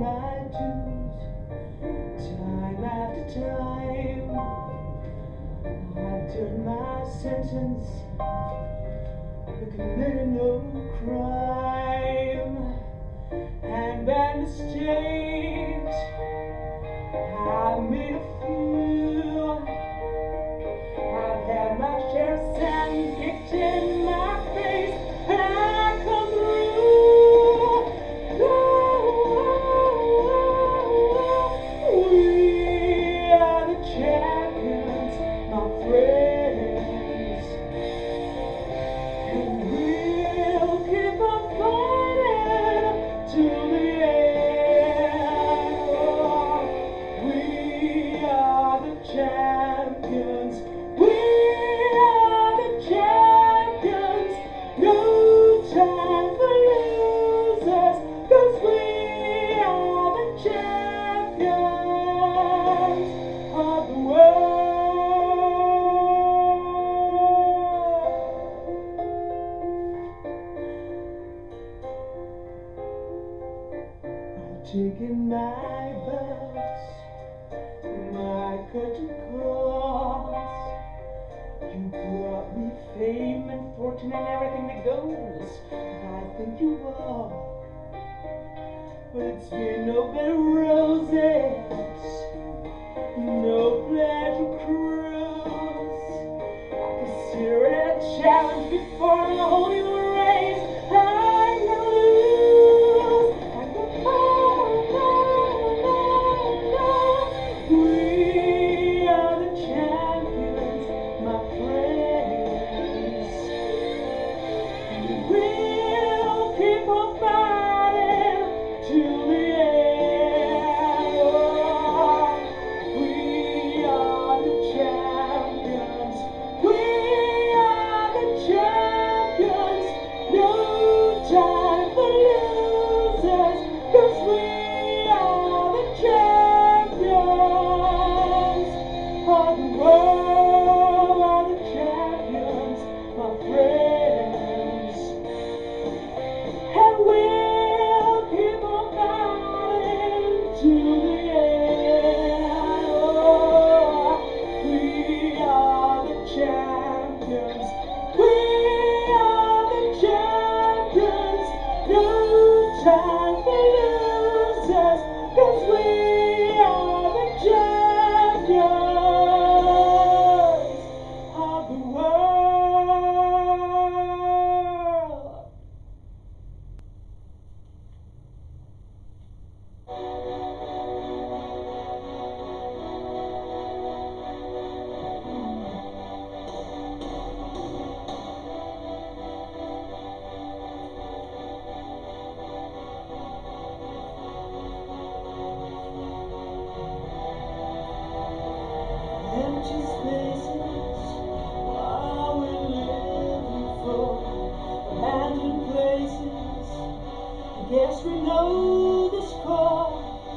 my dues, time after time. I've done my sentence, but committed no crime. And bad mistakes, I've made a few. I've had my share of sand kicked in my face, and I come through. We are the champions, my friends, and we'll keep on fighting till the end. We are the champions. We are the champions. No time for losers, 'cause we are the champions of the world. I'm taking my vows, my country calls. You brought me fame and fortune and everything that goes. I think you are, but it's been no bed of roses, no pleasure cruise. I consider it a challenge before the holy race. I'm gonna lose. I'm gonna We are the champions, my friends. We'll keep on fighting till the end. We are the champions. We are the champions. No time for losers, 'cause we are the champions of the world. Are the champions, my friends, and we'll keep on fighting till the end. We are the champions. We are the champions. No time for losers, 'cause we are the champions of the world. Empty spaces, while we're living for abandoned places. I guess we know the score.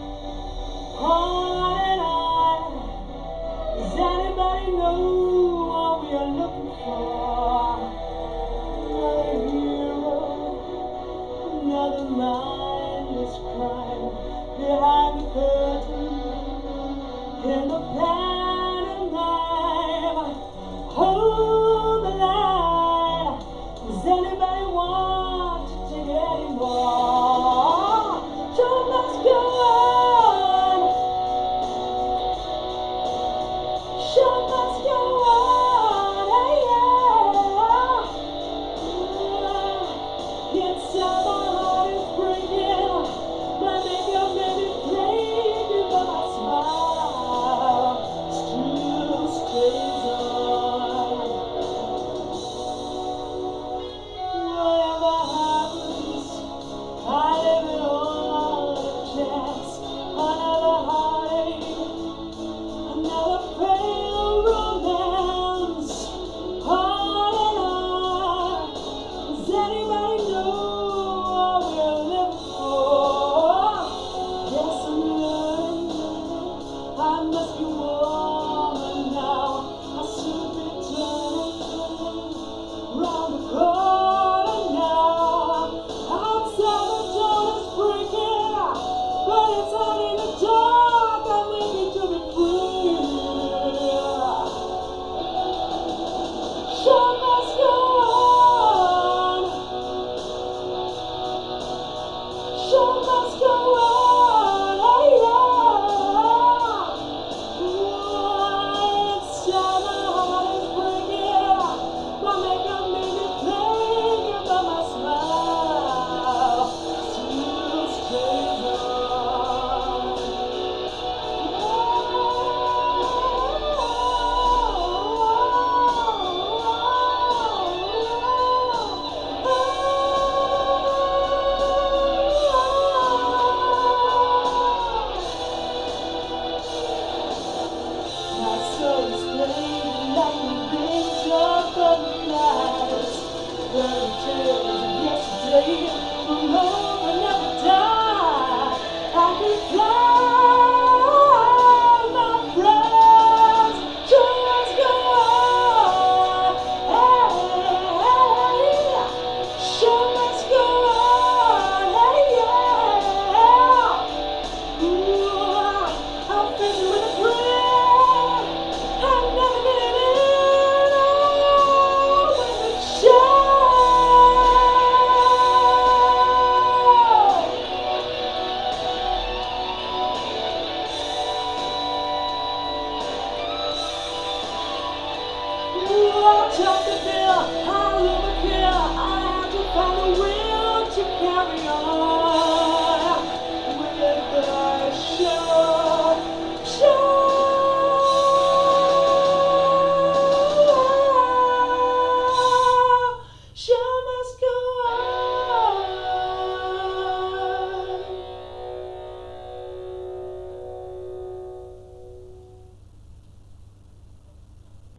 Heart and eye. Does anybody know what we are looking for? Another hero, another mindless crime behind the curtain in the pantomime. Hold the line. Does anybody want to take it anymore? Show must go on. Show must go on. Hey, yeah. the